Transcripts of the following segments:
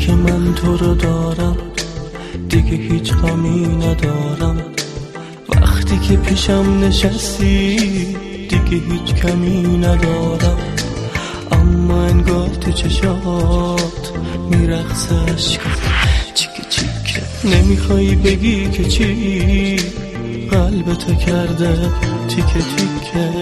که من تو رو دارم دیگه هیچ غمی ندارم. وقتی که پیشم نشستی دیگه هیچ کمی ندارم. اما انگار تو چشات میرقصه عشقت چیکه چیکه. نمیخوای بگی که چی قلبتو کرده تیکه تیکه.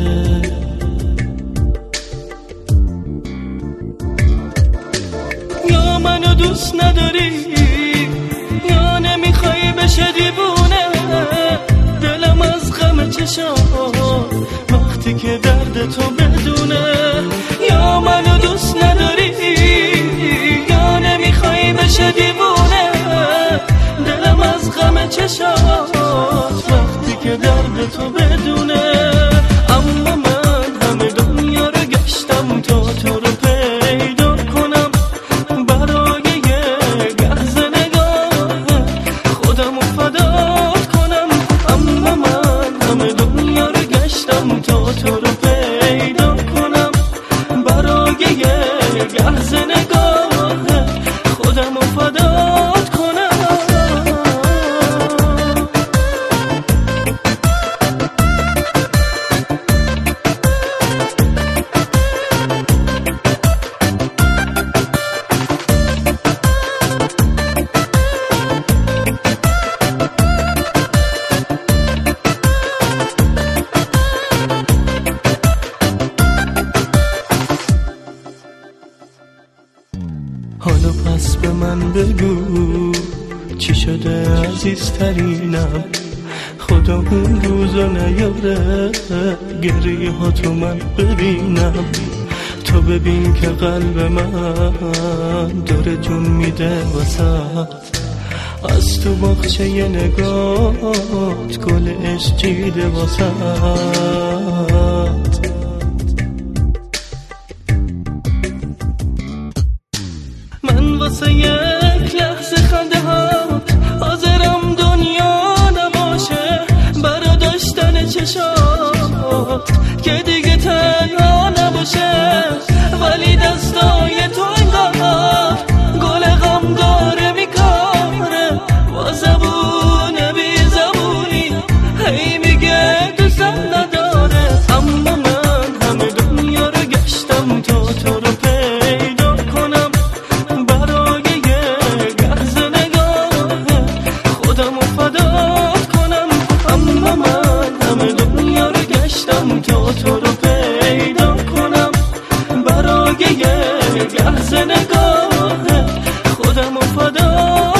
یا منو دوست نداری یا نمیخوای بشه دیوونه. دلم از غم چشات وقتی که درد تو بدونه. یا منو دوست نداری یا نمیخوای بشه دیوونه. دلم از غم چشات وقتی که درد تو بدونه. اما من همه دنیا رو گشتم تا تو رو پیدا کنم. برای یه لحظه نگاه خودم رو فدا کنم. اما من همه دنیا رو گشتم تا تو رو پیدا کنم. برای یه لحظه نگاه خودم رو فدا کنم. حالا پس به من بگو چی شده عزیزترینم. خدا اون روزا نیاره گریه ها تو من ببینم. تو ببین که قلب من داره جون میده واسه. از تو باغچه ی نگات گل عشق چیده واسه. من واسه یک لحظه خنده هات حاضرم دنیا نباشه. برا داشتن چشات که دیگه تنها نباشه. ولی دستای تو انگار گل غم داره میکاره. با زبون بی زبونی هی میگه دوستم نداره. اما من همه دنیا رو گشتم تا تو رو پیدا کنم. برای یه لحظه نگاه خودم رو فدا کنم. اما من همه دنیا رو گشتم تا تو رو پیدا کنم. برای یه لحظه نگاه خودم رو فدا